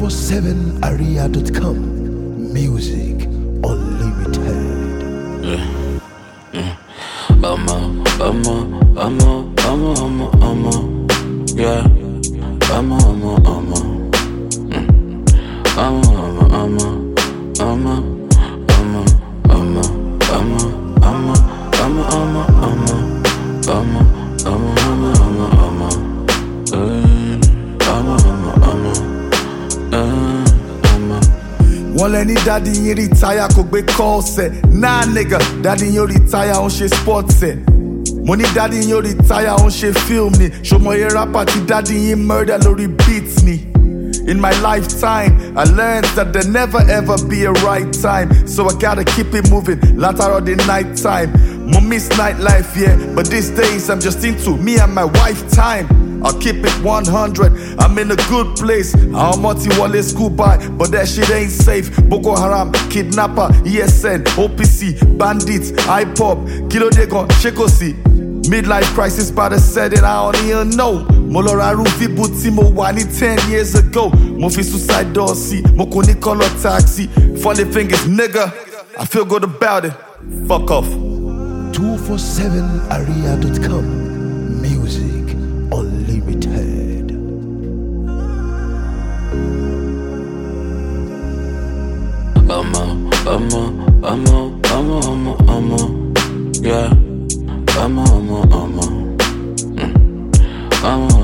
247aria.com. Music Unlimited. Yeah. Wọ́n lẹ́ni daddy yín retire kò gbé calls ẹ̀. Nah nigga, daddy yín retire ó ń ṣe sports ẹ̀. Mo ní daddy yín retire ó ń ṣe film ni. Ṣòmọye rapper tí daddy yín murder lórí beats ni. In my lifetime, I learned that there never ever be a right time. So I gotta keep it moving, later on the night time. Mo miss nightlife, yeah, but these days I'm just into me and my wife time. I'll keep it 100, I'm in a good place. I'm multi-wale school by, but that shit ain't safe. Boko Haram, kidnapper, ESN, OPC, bandits, IPOP, Kilo Degon, Shekosi. Midlife crisis by the setting, I don't even know. Molora Rufi Butimo Wani 10 years ago. Mo fi suicide door see, mo kuni color taxi. Funny thing is, nigga, I feel good about it. Fuck off. 247aria.com. Music Unlimited. Yeah.